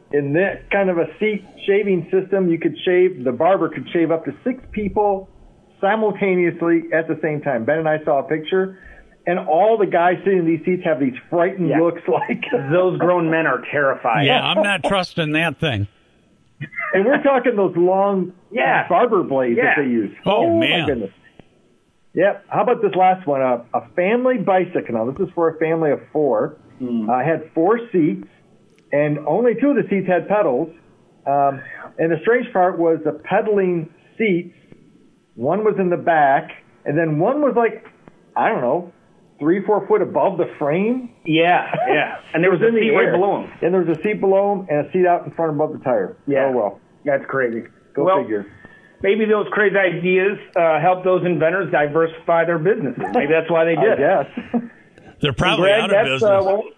in that kind of a seat shaving system, the barber could shave up to 6 people simultaneously at the same time. Ben and I saw a picture, and all the guys sitting in these seats have these frightened looks like those grown men are terrified. Yeah, I'm not trusting that thing. And we're talking those long barber blades that they use. Oh, man. My goodness. Yep. How about this last one? A family bicycle. Now, this is for a family of 4. Had 4 seats, and only 2 of the seats had pedals. And the strange part was the pedaling seats, one was in the back, and then one was like, I don't know, 3-4 foot above the frame. Yeah. And there was a seat right below him. And there was a seat below him and a seat out in front above the tire. Yeah. Oh, well. That's crazy. Go figure. Maybe those crazy ideas help those inventors diversify their businesses. Maybe that's why they did it. Yes. They're probably out of business.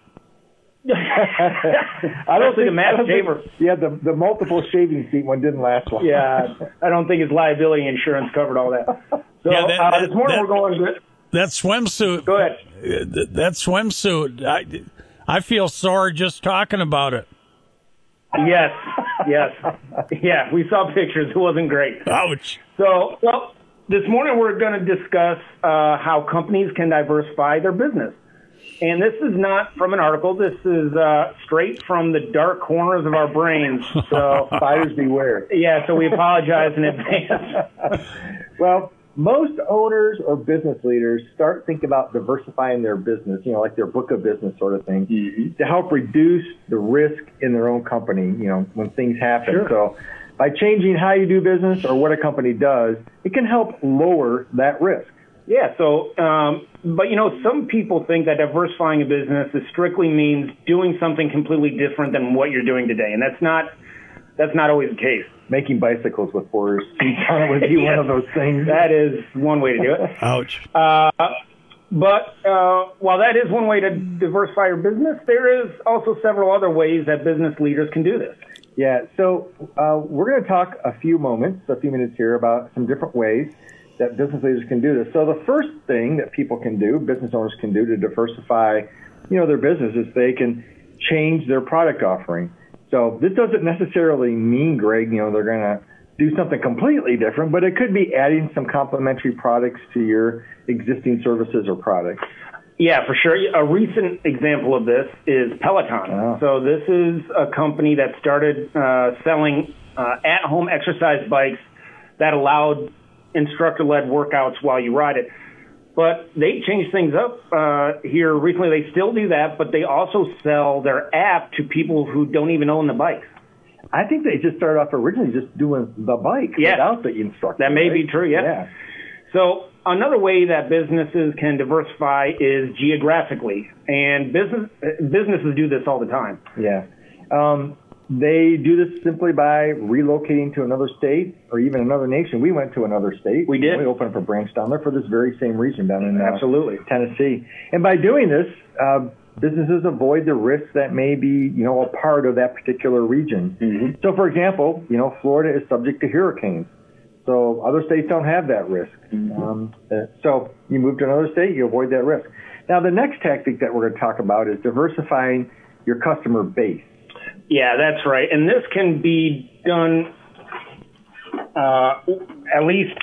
I don't think the multiple shaving seat one didn't last long. Yeah, I don't think his liability insurance covered all that. So this morning we're going to that swimsuit. Go ahead. That swimsuit. I feel sore just talking about it. Yes. Yeah, we saw pictures. It wasn't great. Ouch. So, this morning we're going to discuss how companies can diversify their business. And this is not from an article. This is straight from the dark corners of our brains. So buyers beware. Yeah, so we apologize in advance. Well, most owners or business leaders start thinking about diversifying their business, like their book of business sort of thing, to help reduce the risk in their own company, when things happen. Sure. So by changing how you do business or what a company does, it can help lower that risk. Yeah, so, but some people think that diversifying a business strictly means doing something completely different than what you're doing today. And that's not always the case. Making bicycles with 4 seats on it would be one of those things. That is one way to do it. Ouch. But while that is one way to diversify your business, there is also several other ways that business leaders can do this. Yeah, so we're going to talk a few minutes here about some different ways that business leaders can do this. So the first thing that business owners can do to diversify, their business is they can change their product offering. So this doesn't necessarily mean, Greg, they're going to do something completely different, but it could be adding some complementary products to your existing services or products. Yeah, for sure. A recent example of this is Peloton. Oh. So this is a company that started selling at-home exercise bikes that allowed instructor-led workouts while you ride it. But they changed things up here recently. They still do that, but they also sell their app to people who don't even own the bikes. I think they just started off originally just doing the bike without the instructor. That may be true, yeah. So another way that businesses can diversify is geographically. And businesses do this all the time. Yeah. They do this simply by relocating to another state or even another nation. We went to another state. We did. We opened up a branch down there for this very same reason down in Absolutely. Tennessee. And by doing this, businesses avoid the risks that may be, a part of that particular region. Mm-hmm. So, for example, Florida is subject to hurricanes. So other states don't have that risk. Mm-hmm. So you move to another state, you avoid that risk. Now, the next tactic that we're going to talk about is diversifying your customer base. Yeah, that's right. And this can be done at least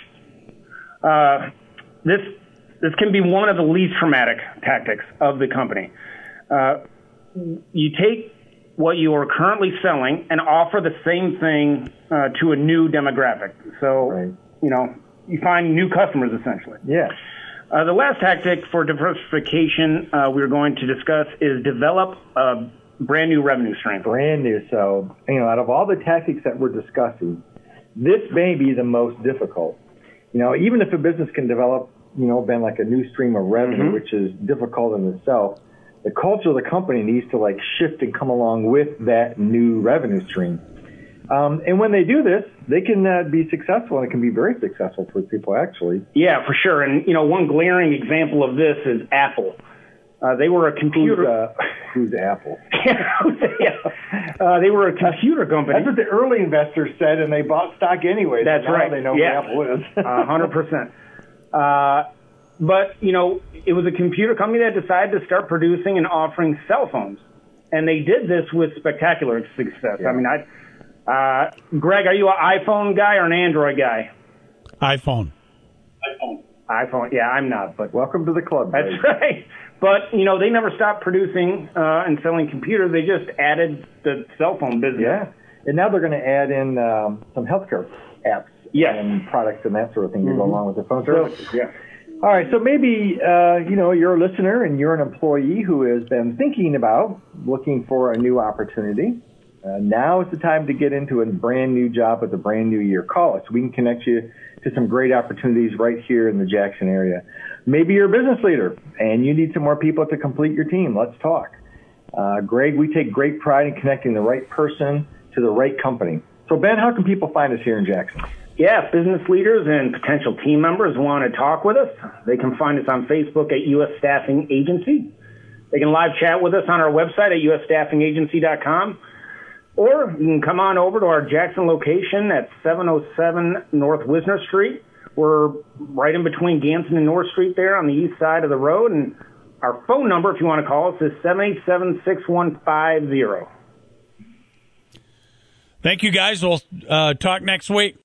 this can be one of the least traumatic tactics of the company. You take what you are currently selling and offer the same thing to a new demographic. So, you find new customers essentially. Yeah. The last tactic for diversification we're going to discuss is develop a brand new revenue stream. Brand new. So, out of all the tactics that we're discussing, this may be the most difficult. Even if a business can develop, Ben, like a new stream of revenue, mm-hmm. which is difficult in itself, the culture of the company needs to shift and come along with that new revenue stream. And when they do this, they can be successful, and it can be very successful for people, actually. Yeah, for sure. And, one glaring example of this is Apple. They were a computer. Who's Apple? They were a computer company. That's what the early investors said, and they bought stock anyway. That's so now right. They know who Apple is. 100%. But, it was a computer company that decided to start producing and offering cell phones. and they did this with spectacular success. Yeah. I mean, Greg, are you an iPhone guy or an Android guy? iPhone. iPhone. Yeah, I'm not, but Welcome to the club. that's Greg. right. But, they never stopped producing and selling computers. They just added the cell phone business. Yeah. And now they're going to add in some healthcare apps and products and that sort of thing to go along with the phone. Services, yeah. All right, so maybe, you're a listener and you're an employee who has been thinking about looking for a new opportunity. Now is the time to get into a brand new job with a brand new year. Call us. We can connect you to some great opportunities right here in the Jackson area. Maybe you're a business leader and you need some more people to complete your team. Let's talk. Greg, we take great pride in connecting the right person to the right company. So, Ben, how can people find us here in Jackson? Yeah, if business leaders and potential team members want to talk with us, they can find us on Facebook at U.S. Staffing Agency. They can live chat with us on our website at usstaffingagency.com. Or you can come on over to our Jackson location at 707 North Wisner Street. We're right in between Ganson and North Street there on the east side of the road. And our phone number, if you want to call us, is 787-6150. Thank you, guys. We'll talk next week.